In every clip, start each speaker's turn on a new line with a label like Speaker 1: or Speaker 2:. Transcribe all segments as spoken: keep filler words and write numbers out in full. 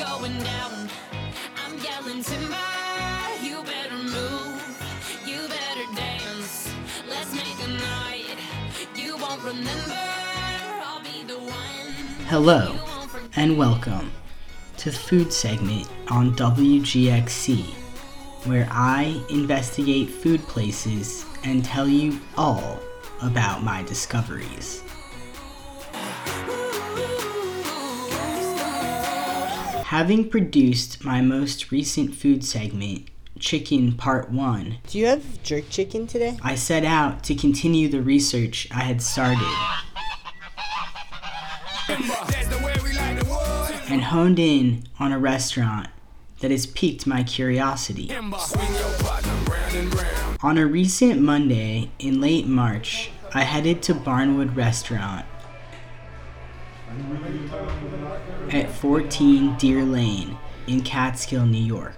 Speaker 1: going down. I'm yelling timber, you better move, you better dance. Let's make a night you won't remember. I'll be the one.
Speaker 2: Hello and welcome to the food segment on W G X C, where I investigate food places and tell you all about my discoveries. Having produced my most recent food segment, Chicken Part one,
Speaker 3: Do you have jerk chicken today?
Speaker 2: I set out to continue the research I had started and honed in on a restaurant that has piqued my curiosity. On a recent Monday in late March, I headed to Barnwood Restaurant at fourteen Deer Lane in Catskill, New York.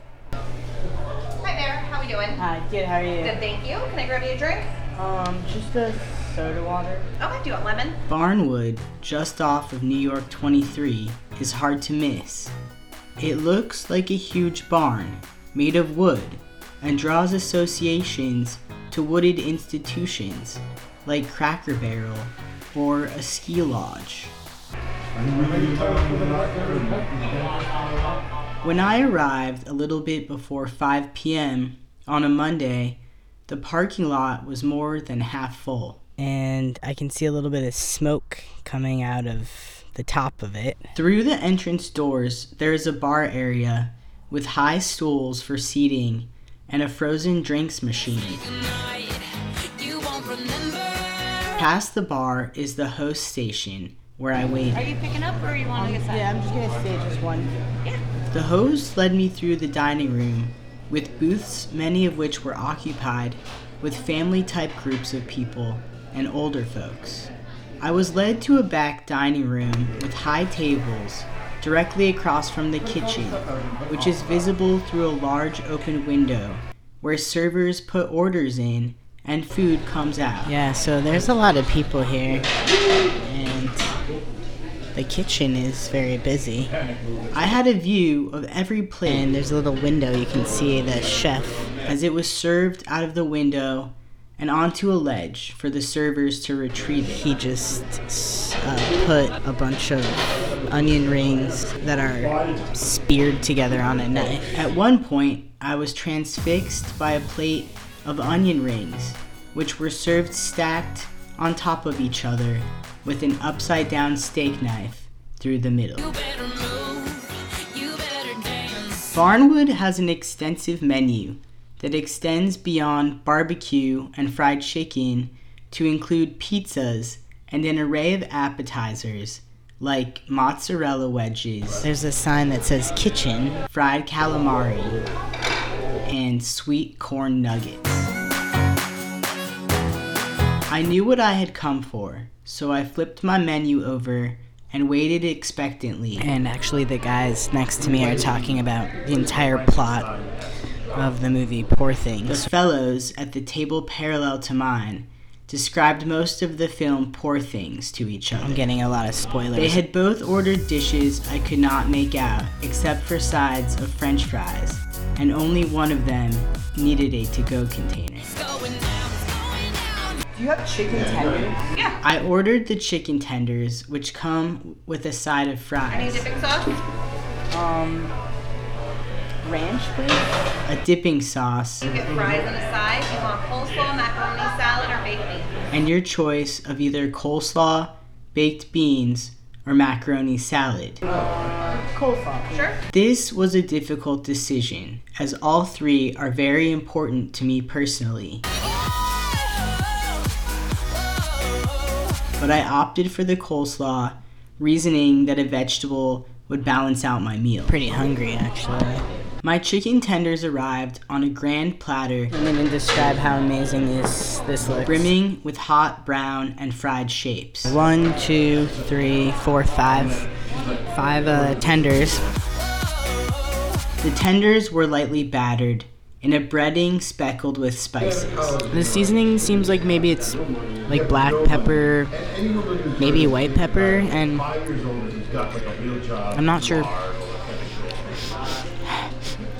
Speaker 4: Hi there, how we doing?
Speaker 3: Hi, good, how are you?
Speaker 4: Good, thank you. Can I grab you a drink?
Speaker 3: Um, just a soda water.
Speaker 4: Okay, do you want lemon?
Speaker 2: Barnwood, just off of New York twenty-three, is hard to miss. It looks like a huge barn made of wood and draws associations to wooded institutions like Cracker Barrel or a ski lodge. When I arrived a little bit before five p.m. on a Monday, the parking lot was more than half full.
Speaker 3: And I can see a little bit of smoke coming out of the top of it.
Speaker 2: Through the entrance doors, there is a bar area with high stools for seating and a frozen drinks machine. Past the bar is the host station where I waited.
Speaker 4: Are you picking up or you want to get set?
Speaker 3: Yeah, I'm just gonna say just one.
Speaker 4: Yeah.
Speaker 2: The host led me through the dining room with booths, many of which were occupied with family-type groups of people and older folks. I was led to a back dining room with high tables directly across from the kitchen, which is visible through a large open window where servers put orders in and food comes out.
Speaker 3: Yeah, so there's a lot of people here, and the kitchen is very busy.
Speaker 2: I had a view of every plate,
Speaker 3: And there's a little window you can see the chef.
Speaker 2: as it was served out of the window and onto a ledge for the servers to retrieve it.
Speaker 3: He just uh, put a bunch of onion rings that are speared together on a knife.
Speaker 2: At one point, I was transfixed by a plate of onion rings, which were served stacked on top of each other with an upside-down steak knife through the middle.
Speaker 1: You better move, you better dance.
Speaker 2: Barnwood has an extensive menu that extends beyond barbecue and fried chicken to include pizzas and an array of appetizers like mozzarella wedges,
Speaker 3: There's a sign that says kitchen.
Speaker 2: fried calamari, and sweet corn nuggets. I knew what I had come for, so I flipped my menu over and waited expectantly.
Speaker 3: And actually the guys next to me are talking about the entire plot of the movie Poor
Speaker 2: The
Speaker 3: Things.
Speaker 2: fellows at the table parallel to mine described most of the film Poor Things to each
Speaker 3: I'm
Speaker 2: other.
Speaker 3: getting a lot of spoilers.
Speaker 2: They had both ordered dishes I could not make out except for sides of french fries, and only one of them needed a to-go container.
Speaker 1: Going down, going down.
Speaker 3: Do you have chicken tenders?
Speaker 4: Yeah.
Speaker 2: I ordered the chicken tenders, which come with a side of
Speaker 4: Any
Speaker 2: fries,
Speaker 4: dipping sauce?
Speaker 3: Um, ranch, please?
Speaker 2: a dipping sauce,
Speaker 4: You get fries on the side. You want coleslaw, macaroni salad, or baked beans?
Speaker 2: and your choice of either coleslaw, baked beans, or macaroni salad.
Speaker 3: Coleslaw.
Speaker 4: Sure.
Speaker 2: This was a difficult decision, as all three are very important to me personally. But I opted for the coleslaw, reasoning that a vegetable would balance out my meal.
Speaker 3: Pretty hungry, actually.
Speaker 2: My chicken tenders arrived on a grand platter,
Speaker 3: Let me even describe how amazing this this looks.
Speaker 2: brimming with hot brown and fried shapes.
Speaker 3: One, two, three, four, five. Five uh, tenders.
Speaker 2: The tenders were lightly battered in a breading speckled with spices.
Speaker 3: The seasoning seems like maybe it's like black pepper, maybe white pepper, and I'm not sure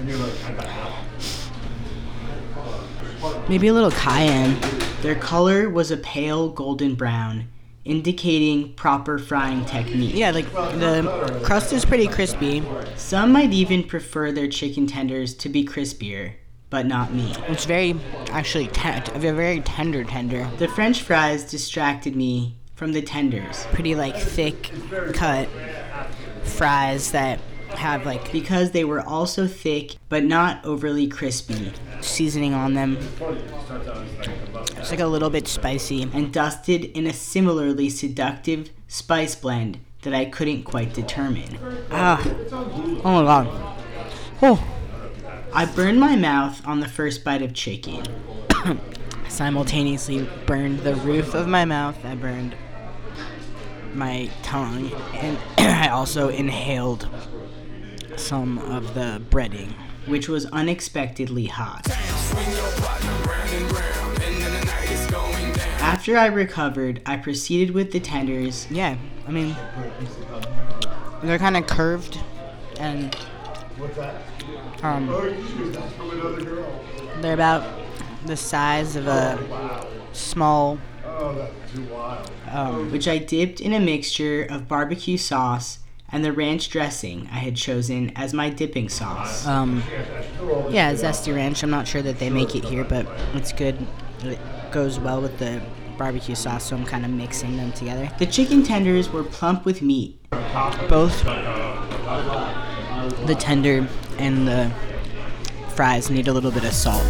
Speaker 3: Maybe a little cayenne.
Speaker 2: Their color was a pale golden brown, indicating proper frying technique.
Speaker 3: Yeah, like the crust is pretty crispy.
Speaker 2: Some might even prefer their chicken tenders to be crispier, but not me.
Speaker 3: It's very, actually, ten- a very tender tender.
Speaker 2: The French fries distracted me from the tenders
Speaker 3: Pretty like thick cut fries that have like
Speaker 2: because they were also thick but not overly crispy
Speaker 3: seasoning on them. It's like a little bit spicy.
Speaker 2: and dusted in a similarly seductive spice blend that I couldn't quite determine.
Speaker 3: Ah, oh my god. Oh,
Speaker 2: I burned my mouth on the first bite of chicken.
Speaker 3: simultaneously burned the roof of my mouth. I burned my tongue, and I also inhaled some of the breading,
Speaker 2: which was unexpectedly hot. After I recovered, I proceeded with the tenders.
Speaker 3: Yeah, I mean, they're kind of curved, and um, they're about the size of a small, um,
Speaker 2: which I dipped in a mixture of barbecue sauce and the ranch dressing I had chosen as my dipping sauce.
Speaker 3: um, yeah, zesty ranch. I'm not sure that they make it here, but it's good. It goes well with the barbecue sauce, so I'm kind of mixing them together.
Speaker 2: The chicken tenders were plump with meat.
Speaker 3: Both the tender and the fries need a little bit of salt.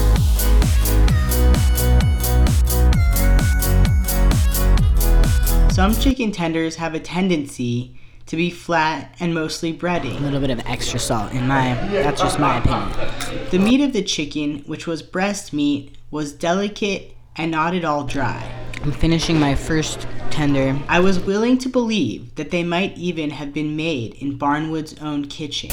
Speaker 2: Some chicken tenders have a tendency to be flat and mostly
Speaker 3: A
Speaker 2: breading.
Speaker 3: little bit of extra salt in my, that's just my opinion.
Speaker 2: The meat of the chicken, which was breast meat, was delicate and not at all dry.
Speaker 3: I'm finishing my first tender.
Speaker 2: I was willing to believe that they might even have been made in Barnwood's own kitchen.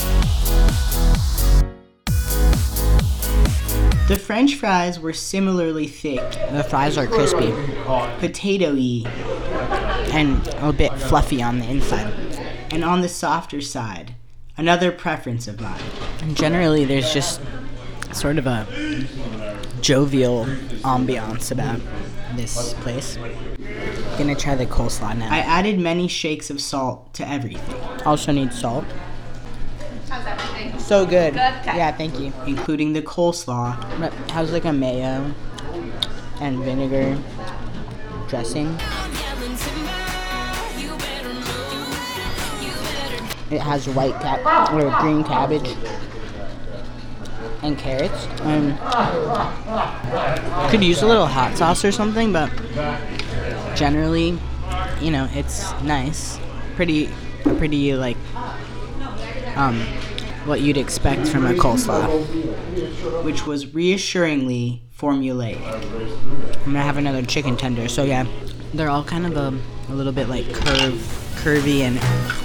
Speaker 2: The French fries were similarly thick,
Speaker 3: The fries are crispy
Speaker 2: potato-y,
Speaker 3: and a bit fluffy on the inside.
Speaker 2: and on the softer side, another preference of mine.
Speaker 3: And generally, there's just sort of a jovial ambiance about this place. Gonna try the coleslaw now.
Speaker 2: I added many shakes of salt to everything,
Speaker 3: also need salt.
Speaker 4: How's everything?
Speaker 3: So good.
Speaker 4: Good? Okay.
Speaker 3: Yeah, thank you.
Speaker 2: including the coleslaw.
Speaker 3: But how's like a mayo and vinegar dressing?
Speaker 1: I'm yelling timber, you better move, you better
Speaker 3: It has white cap or green cabbage and carrots. Um, could use a little hot sauce or something, but generally, you know, it's nice. Pretty, pretty like um, what you'd expect from a coleslaw.
Speaker 2: which was reassuringly formulaic.
Speaker 3: I'm gonna have another chicken tender. So yeah, they're all kind of a, a little bit like curve, curvy and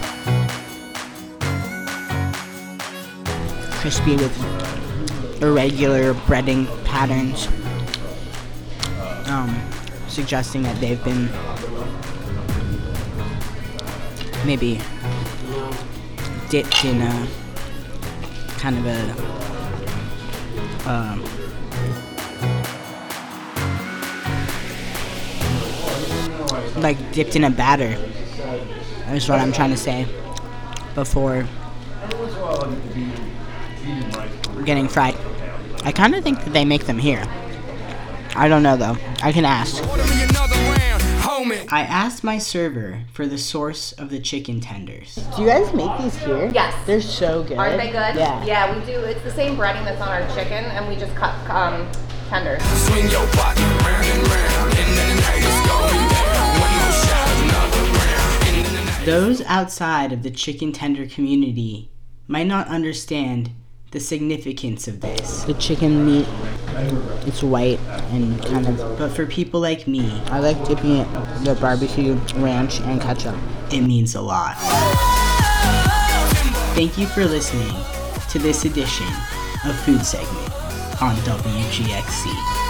Speaker 3: crispy with irregular breading patterns, um, suggesting that they've been maybe dipped in a kind of a um, like dipped in a batter is what I'm trying to say before getting fried. I kind of think that they make them here. I don't know though. I can ask.
Speaker 2: I asked my server for the source of the chicken tenders.
Speaker 3: Do you guys make these here?
Speaker 4: Yes.
Speaker 3: They're so good.
Speaker 4: Aren't they good?
Speaker 3: Yeah.
Speaker 4: Yeah, we do. It's the same breading that's on our chicken, and we just cut um, tenders.
Speaker 5: Swing your body round and round, and then the night is going down. One more shot, another round, and then the night.
Speaker 2: Those outside of the chicken tender community might not understand the significance of this,
Speaker 3: The chicken meat, it's white and kind of.
Speaker 2: but for people like me,
Speaker 3: I like dipping it with barbecue, ranch, and ketchup.
Speaker 2: it means a lot. Thank you for listening to this edition of Food Segment on W G X C.